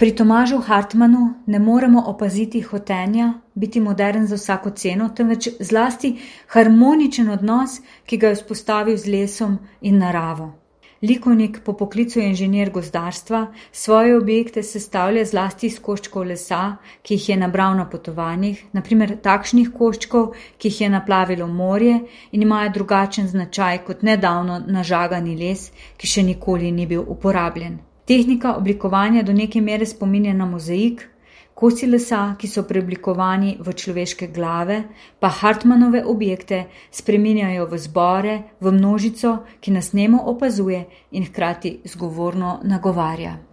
Pri Tomažu Hartmanu ne moremo opaziti hotenja, biti modern za vsako ceno, temveč zlasti harmoničen odnos, ki ga je vzpostavil z lesom in naravo. Likovnik po poklicu je inženir gozdarstva, svoje objekte sestavlja zlasti iz koščkov lesa, ki jih je nabral na potovanjih, naprimer takšnih koščkov, ki jih je naplavilo morje in imajo drugačen značaj kot nedavno nažagani les, ki še nikoli ni bil uporabljen. Tehnika oblikovanja do neke mere spominja na mozaik, kosi lesa, ki so preoblikovani v človeške glave, pa Hartmanove objekte spreminjajo v zbore, v množico, ki nas nemo opazuje in hkrati zgovorno nagovarja.